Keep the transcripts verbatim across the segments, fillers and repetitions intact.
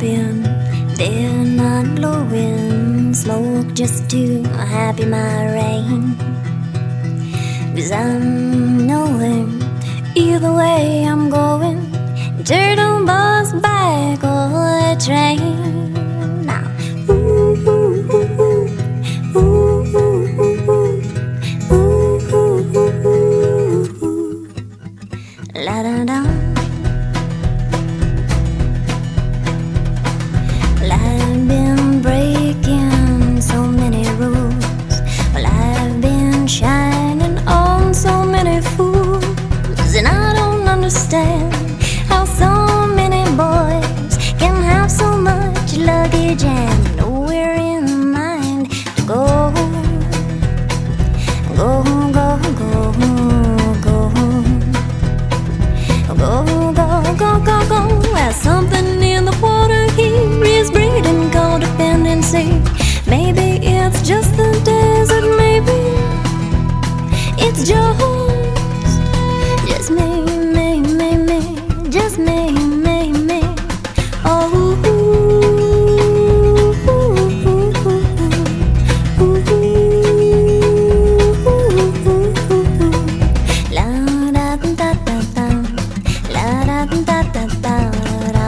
been there, not blowing smoke just to happy my rain. 'Cause I'm knowing either way I'm going, turtle bus back or a train. Now, ooh, ooh, ooh, ooh, ooh, ooh, ooh, ooh, ooh, ooh, ooh. La da da. Well, I've been breaking so many rules. Well, I've been shining on so many fools, and I don't understand how so many boys can have so much luggage and nowhere in mind to go. Go, go, go, go. Go, go, go, go, go. Well, something in the water here is breeding codependency. Maybe it's just the desert, maybe it's just Just me, me, me, me, just me, me, me. Oh, ooh, ooh, ooh, ooh, ooh, ooh, ooh. La da da da da, la da da da da da.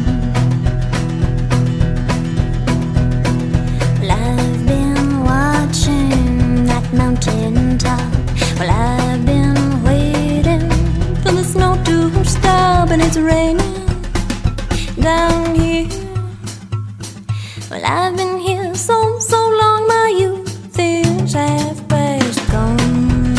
Well, I've been watching that mountain top. Well, I've been waiting for the snow to stop, and it's raining down here. Well, I've been here so, so long, my youth is half past gone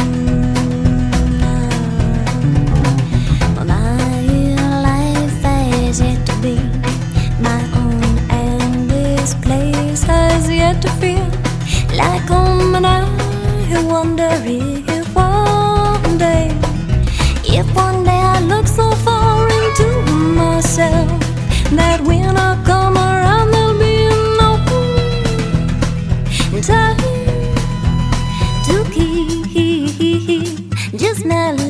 now. Well, my life has yet to be my own, and this place has yet to feel like home, and I wonder if one day, if one day I look so far into myself that when I come around there'll be no time to keep just melody.